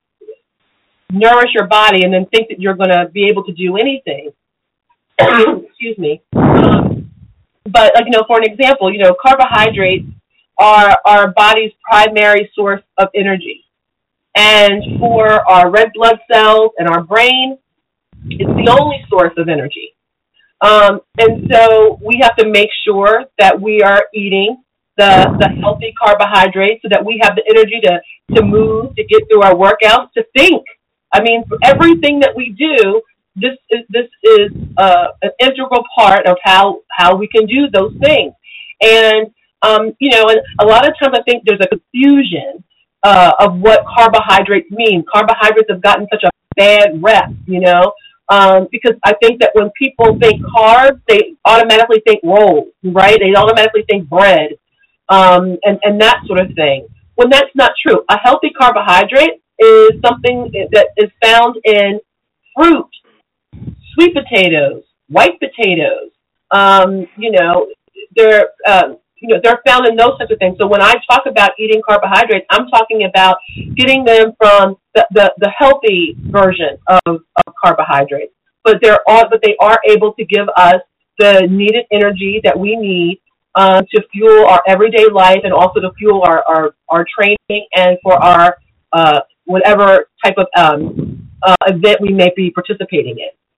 nourish your body and then think that you're going to be able to do anything. Excuse me. Um, but, like, you know, for an example, you know, carbohydrates are our body's primary source of energy. And for our red blood cells and our brain, it's the only source of energy. Um, and so we have to make sure that we are eating the, the healthy carbohydrates so that we have the energy to, to move, to get through our workouts, to think. I mean, for everything that we do, this is, this is uh, an integral part of how, how we can do those things. And, um, you know, and a lot of times I think there's a confusion uh, of what carbohydrates mean. Carbohydrates have gotten such a bad rep, you know, um, because I think that when people think carbs, they automatically think rolls, right? They automatically think bread, um, and, and that sort of thing. When that's not true. A healthy carbohydrate is something that is found in fruit, sweet potatoes, white potatoes. Um, you know, they're um, you know they're found in those types of things. So when I talk about eating carbohydrates, I'm talking about getting them from the, the, the healthy version of, of carbohydrates. But they're all, but they are able to give us the needed energy that we need um, to fuel our everyday life and also to fuel our, our, our training and for our uh, whatever type of um, uh, event we may be participating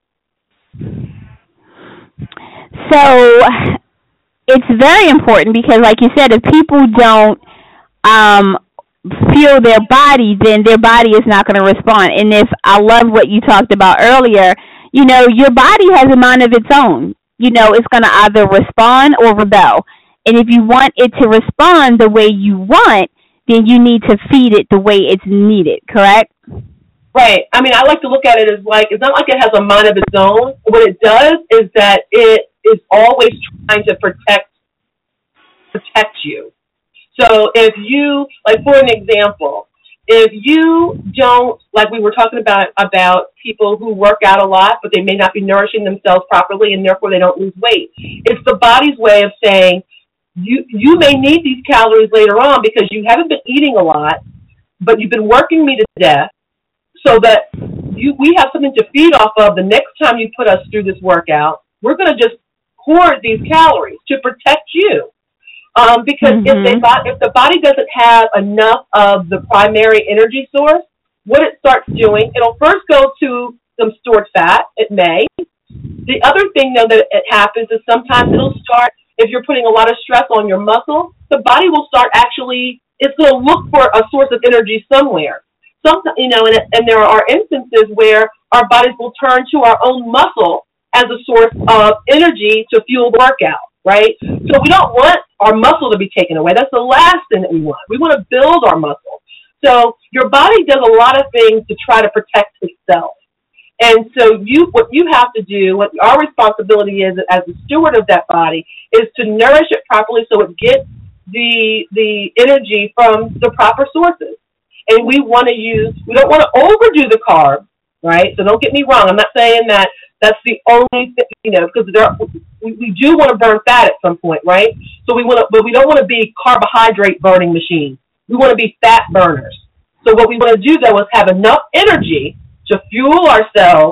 in. So it's very important because, like you said, if people don't um, feel their body, then their body is not going to respond. And if I love what you talked about earlier, you know, your body has a mind of its own. You know, it's going to either respond or rebel. And if you want it to respond the way you want, then you need to feed it the way it's needed, correct? Right. I mean, I like to look at it as like, it's not like it has a mind of its own. What it does is that it is always trying to protect protect you. So if you, like for an example, if you don't, like we were talking about, about people who work out a lot, but they may not be nourishing themselves properly and therefore they don't lose weight. It's the body's way of saying, you, you may need these calories later on because you haven't been eating a lot, but you've been working me to death so that you, we have something to feed off of the next time you put us through this workout. We're going to just hoard these calories to protect you. Um, because mm-hmm. if, they, if the body doesn't have enough of the primary energy source, what it starts doing, it'll first go to some stored fat. It may. The other thing, though, that it happens is sometimes it'll start, if you're putting a lot of stress on your muscle, the body will start actually, it's going to look for a source of energy somewhere. Sometimes, you know, and, and there are instances where our bodies will turn to our own muscle as a source of energy to fuel the workout. Right? So we don't want our muscle to be taken away. That's the last thing that we want. We want to build our muscle. So your body does a lot of things to try to protect itself. And so you, what you have to do, what our responsibility is as the steward of that body, is to nourish it properly so it gets the the energy from the proper sources. And we want to use, we don't want to overdo the carbs, right? So don't get me wrong. I'm not saying that that's the only thing, you know, because there are, we, we do want to burn fat at some point, right? So we want to, but we don't want to be carbohydrate burning machines. We want to be fat burners. So what we want to do, though, is have enough energy to fuel ourselves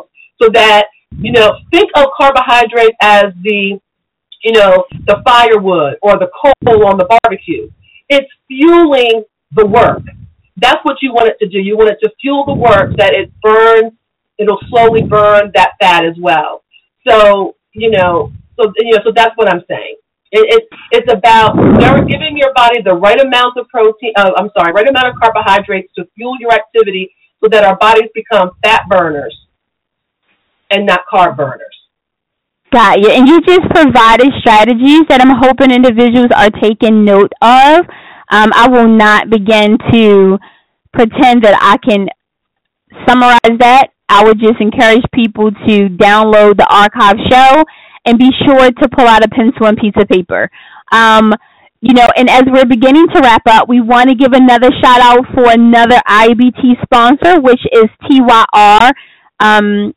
so that, you know, think of carbohydrates as the, you know, the firewood or the coal on the barbecue. It's fueling the work. That's what you want it to do. You want it to fuel the work, that it burns, it'll slowly burn that fat as well. So, you know, so you know, so that's what I'm saying. It, it, it's about giving your body the right amount of protein, uh, I'm sorry, right amount of carbohydrates to fuel your activity so that our bodies become fat burners and not carb burners. Got you. And you just provided strategies that I'm hoping individuals are taking note of. Um, I will not begin to pretend that I can summarize that. I would just encourage people to download the archive show and be sure to pull out a pencil and piece of paper. Um, you know, and as we're beginning to wrap up, we want to give another shout out for another I A B T sponsor, which is T Y R um,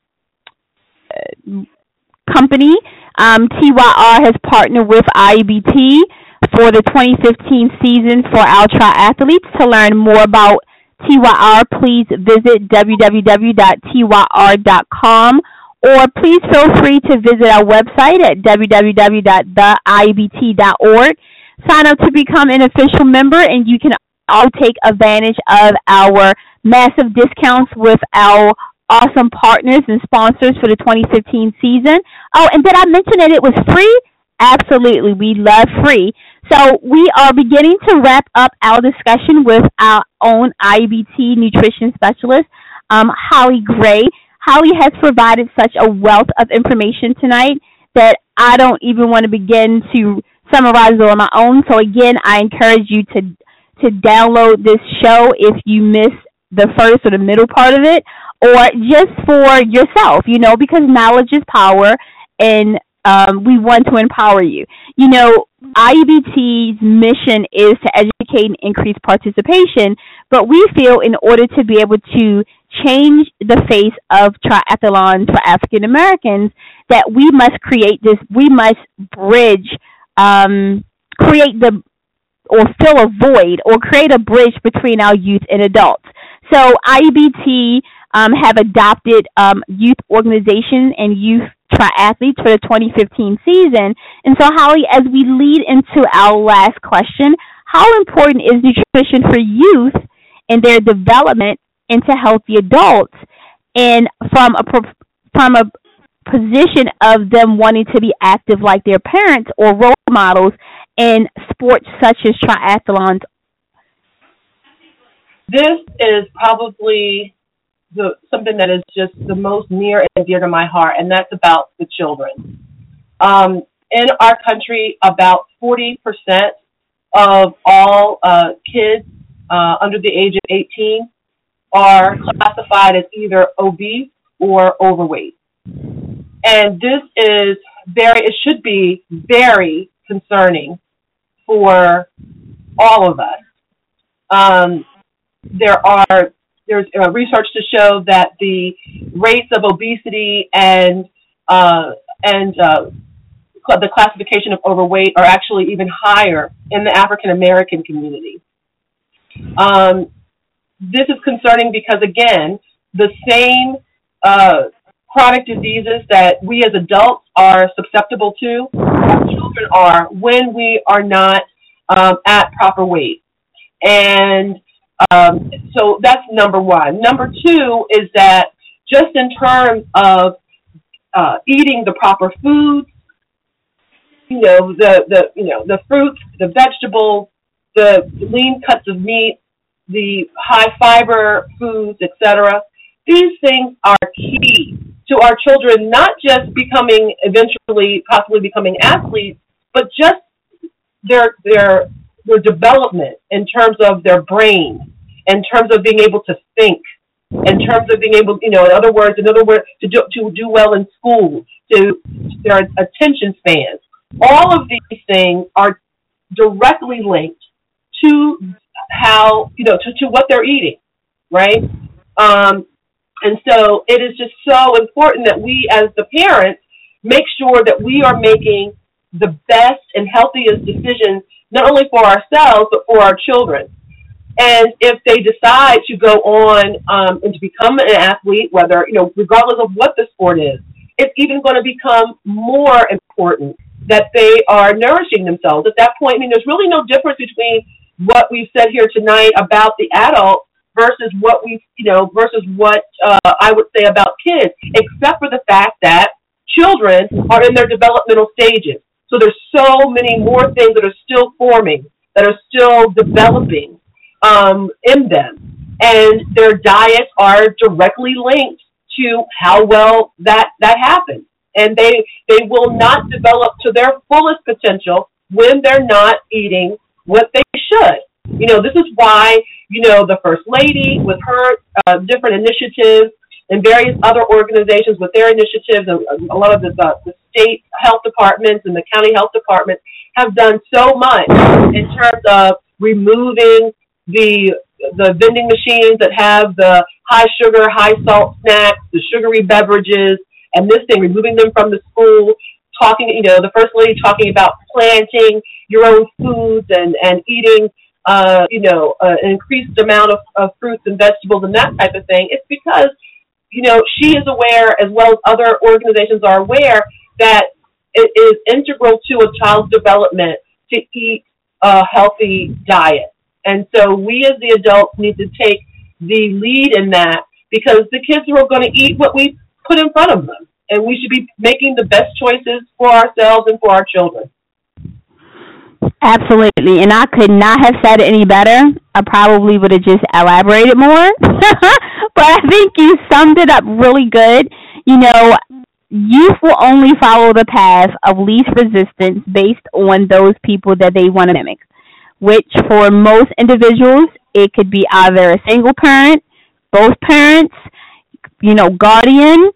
company. Um, T Y R has partnered with I A B T for the twenty fifteen season for our triathletes. To learn more about T Y R, please visit w w w dot t y r dot com, or please feel free to visit our website at w w w dot the i a b t dot org. Sign up to become an official member, and you can all take advantage of our massive discounts with our awesome partners and sponsors for the twenty fifteen season. Oh, and did I mention that it was free? Absolutely. We love free. So we are beginning to wrap up our discussion with our own I A B T nutrition specialist, um, Holly Gray. Holly has provided such a wealth of information tonight that I don't even want to begin to summarize it on my own. So again, I encourage you to to download this show if you miss the first or the middle part of it, or just for yourself, you know, because knowledge is power, and um, we want to empower you. You know, I A B T's mission is to educate and increase participation, but we feel in order to be able to change the face of triathlon for African Americans, that we must create this, we must bridge, um, create the, or fill a void, or create a bridge between our youth and adults. So I A B T um, have adopted um, youth organizations and youth triathletes for the twenty fifteen season. And so, Holly, as we lead into our last question, how important is nutrition for youth and their development into healthy adults, and from a from a position of them wanting to be active like their parents or role models in sports such as triathlons? This is probably the something that is just the most near and dear to my heart, and that's about the children. Um, in our country, about forty percent of all uh, kids uh, under the age of eighteen are classified as either obese or overweight. And this is very, it should be very concerning for all of us. Um, there are, there's uh, research to show that the rates of obesity and, uh, and, uh, the classification of overweight are actually even higher in the African American community. Um, this is concerning because, again, the same uh, chronic diseases that we as adults are susceptible to, our children are when we are not um, at proper weight. And um, so that's number one. Number two is that just in terms of uh, eating the proper foods, you know, the, the, you know, the fruits, the vegetables, the lean cuts of meat, the high fiber foods, et cetera. These things are key to our children, not just becoming, eventually, possibly becoming athletes, but just their, their, their development in terms of their brain, in terms of being able to think, in terms of being able, you know, in other words, in other words, to do, to do well in school, to their attention spans. All of these things are directly linked to how, you know, to, to what they're eating, right? Um, and so it is just so important that we as the parents make sure that we are making the best and healthiest decisions, not only for ourselves, but for our children. And if they decide to go on um, and to become an athlete, whether, you know, regardless of what the sport is, it's even going to become more important that they are nourishing themselves. At that point, I mean, there's really no difference between what we've said here tonight about the adult versus what we, you know, versus what uh, I would say about kids, except for the fact that children are in their developmental stages. So there's so many more things that are still forming, that are still developing um, in them. And their diets are directly linked to how well that, that happens. And they, they will not develop to their fullest potential when they're not eating what they should. You know, this is why, you know, the First Lady with her uh, different initiatives and various other organizations with their initiatives, and a lot of the, uh, the state health departments and the county health departments have done so much in terms of removing the the vending machines that have the high sugar, high salt snacks, the sugary beverages, and this thing, removing them from the school, talking, you know, the First Lady talking about planting your own foods and, and eating, uh, you know, uh, an increased amount of, of fruits and vegetables and that type of thing. It's because, you know, she is aware, as well as other organizations are aware, that it is integral to a child's development to eat a healthy diet. And so we as the adults need to take the lead in that, because the kids are going to eat what we put in front of them. And we should be making the best choices for ourselves and for our children. Absolutely. And I could not have said it any better. I probably would have just elaborated more. But I think you summed it up really good. You know, youth will only follow the path of least resistance based on those people that they want to mimic, which for most individuals, it could be either a single parent, both parents, you know, guardian,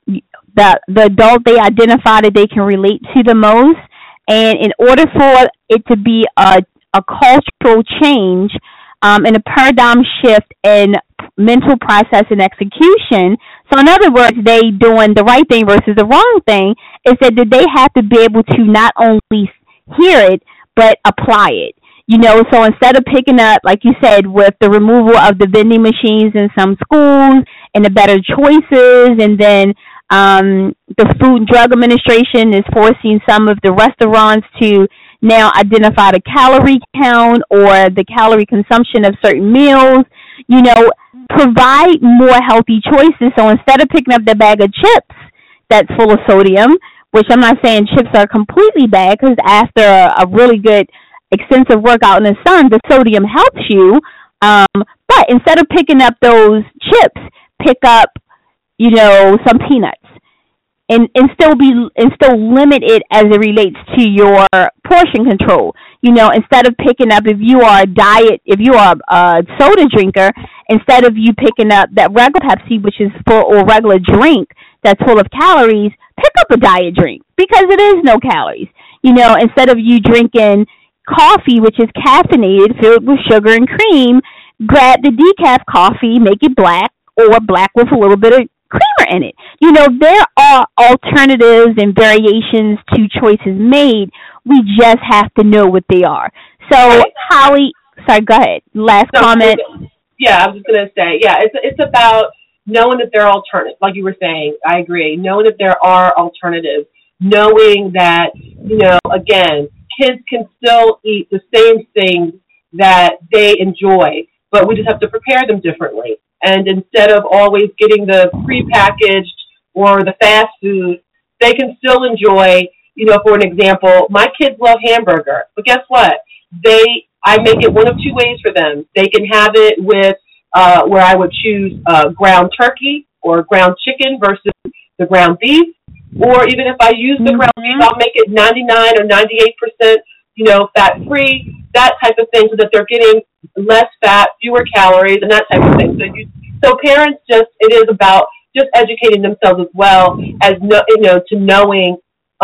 the the adult they identify that they can relate to the most. And in order for it to be a, a cultural change um, and a paradigm shift in mental process and execution, so in other words, they doing the right thing versus the wrong thing, is that they have to be able to not only hear it, but apply it. You know, so instead of picking up, like you said, with the removal of the vending machines in some schools and the better choices, and then um, the Food and Drug Administration is forcing some of the restaurants to now identify the calorie count or the calorie consumption of certain meals, you know, provide more healthy choices. So instead of picking up the bag of chips that's full of sodium, which I'm not saying chips are completely bad, because after a, a really good extensive workout in the sun, the sodium helps you. Um, but instead of picking up those chips, pick up, you know, some peanuts, and, and still be and still limit it as it relates to your portion control. You know, instead of picking up, if you are a diet, if you are a soda drinker, instead of you picking up that regular Pepsi, which is full, or regular drink that's full of calories, pick up a diet drink, because it is no calories. You know, instead of you drinking coffee, which is caffeinated, filled with sugar and cream, grab the decaf coffee, make it black, or black with a little bit of creamer in it. You know, there are alternatives and variations to choices made. We just have to know what they are. So, Holly, sorry, go ahead. Last no, comment. Yeah, I was just going to say, yeah, it's it's about knowing that there are alternatives. Like you were saying, I agree. Knowing that there are alternatives. Knowing that, you know, again, kids can still eat the same things that they enjoy, but we just have to prepare them differently. And instead of always getting the prepackaged or the fast food, they can still enjoy, you know, for an example, my kids love hamburger, but guess what? They, I make it one of two ways for them. They can have it with, uh, where I would choose uh, ground turkey or ground chicken versus the ground beef. Or even if I use the ground beef, I'll make it ninety-nine or ninety-eight percent, you know, fat-free, that type of thing, so that they're getting less fat, fewer calories, and that type of thing. So, you, so parents just, it is about just educating themselves as well as, no, you know, to knowing,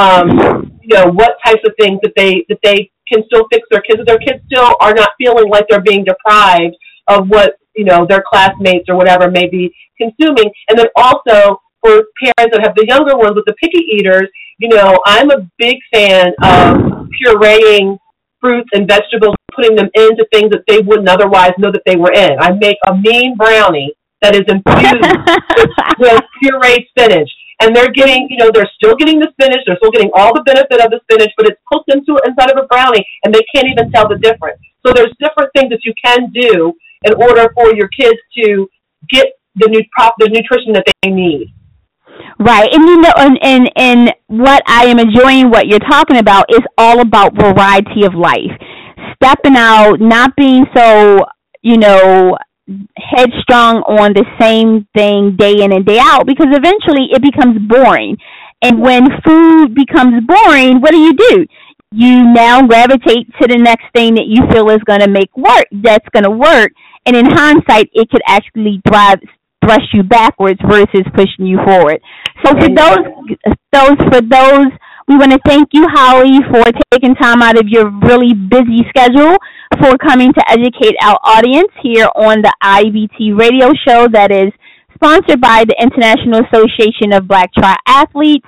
um, you know, what types of things that they that they can still fix their kids. Their kids still are not feeling like they're being deprived of what, you know, their classmates or whatever may be consuming. And then also, for parents that have the younger ones with the picky eaters, you know, I'm a big fan of pureeing fruits and vegetables, putting them into things that they wouldn't otherwise know that they were in. I make a mean brownie that is infused with, with pureed spinach. And they're getting, you know, they're still getting the spinach. They're still getting all the benefit of the spinach, but it's cooked into inside of a brownie, and they can't even tell the difference. So there's different things that you can do in order for your kids to get the new prop, the nutrition that they need. Right, and you know, and, and and what I am enjoying what you're talking about is all about variety of life, stepping out, not being so, you know, headstrong on the same thing day in and day out, because eventually it becomes boring. And when food becomes boring, what do you do? You now gravitate to the next thing that you feel is going to make work, that's going to work. And in hindsight, it could actually drive, thrust you backwards versus pushing you forward. So for those, those, for those, we want to thank you, Holly, for taking time out of your really busy schedule for coming to educate our audience here on the I A B T radio show that is sponsored by the International Association of Black Triathletes.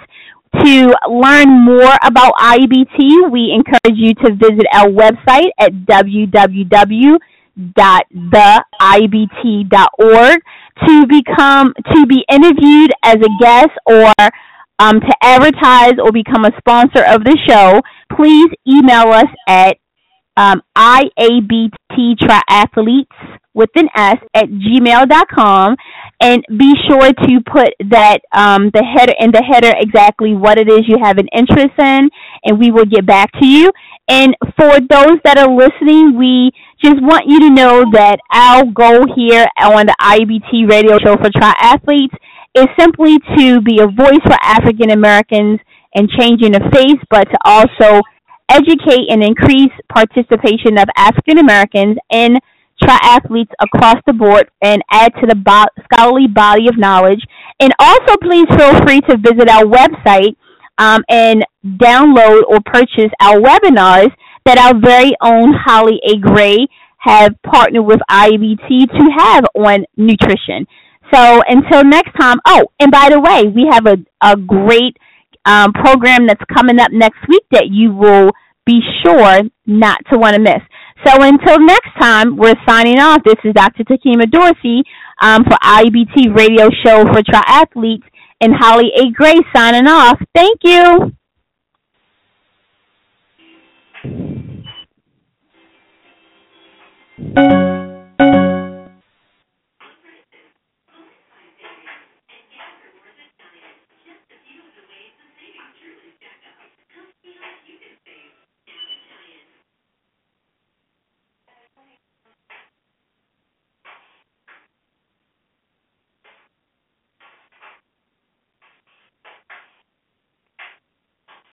To learn more about I A B T, we encourage you to visit our website at w w w dot the i b t dot org to become to be interviewed as a guest or um, to advertise or become a sponsor of the show. Please email us at um, I A B T triathletes with an S at gmail dot com, and be sure to put that um, the header in the header exactly what it is you have an interest in, and we will get back to you. And for those that are listening, we just want you to know that our goal here on the I A B T radio show for triathletes is simply to be a voice for African Americans and changing the face, but to also educate and increase participation of African Americans in triathletes across the board and add to the bo- scholarly body of knowledge. And also, please feel free to visit our website um, and download or purchase our webinars that our very own Holly A. Gray have partnered with I A B T to have on nutrition. So until next time, oh, and by the way, we have a, a great um, program that's coming up next week that you will be sure not to want to miss. So until next time, we're signing off. This is Doctor Takima Dorsey um, for I A B T Radio Show for Triathletes, and Holly A. Gray signing off. Thank you.